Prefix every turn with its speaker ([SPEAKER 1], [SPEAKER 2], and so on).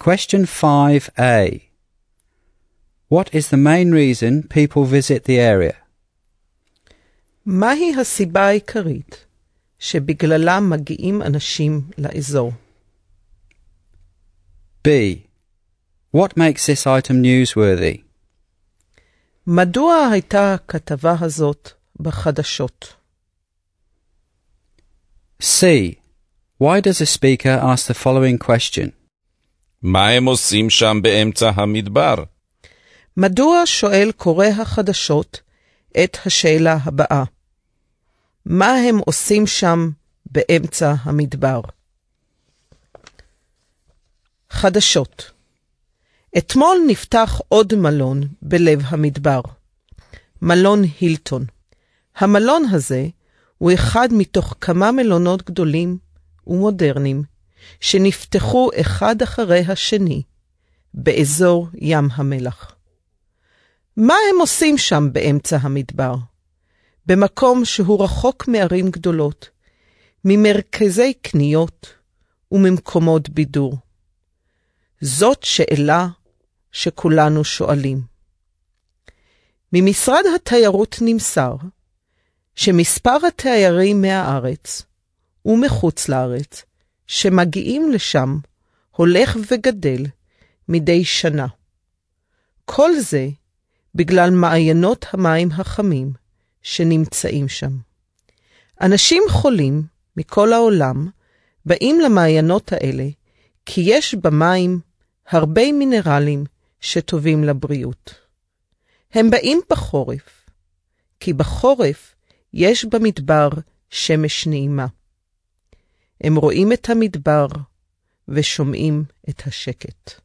[SPEAKER 1] Question 5a. What is the main reason people visit the area?
[SPEAKER 2] מהי הסיבה העיקרית שבגללה מגיעים אנשים לאזור?
[SPEAKER 1] B. What makes this item newsworthy?
[SPEAKER 2] מדוע הייתה הכתבה הזאת בחדשות?
[SPEAKER 1] C. Why does a speaker ask the following question?
[SPEAKER 3] מה הם עושים שם באמצע המדבר?
[SPEAKER 2] מדוע שואל קורא החדשות את השאלה הבאה? מה הם עושים שם באמצע המדבר? חדשות. אתמול נפתח עוד מלון בלב המדבר. מלון הילטון. המלון הזה הוא אחד מתוך כמה מלונות גדולים ומודרניים שנפתחו אחד אחרי השני באזור ים המלח. מה הם עושים שם באמצע המדבר? במקום שהוא רחוק מערים גדולות, ממרכזי קניות וממקומות בידור. זאת שאלה שכולנו שואלים. ממשרד התיירות נמסר שמספר התיירים מהארץ ומחוץ לארץ שמגיעים לשם הולך וגדל מדי שנה. כל זה בגלל מעיינות המים החמים שנמצאים שם. אנשים חולים מכל העולם באים למעיינות האלה כי יש במים הרבה מינרלים שטובים לבריאות. הם באים בחורף, כי בחורף יש במדבר שמש נעימה. הם רואים את המדבר ושומעים את השקט.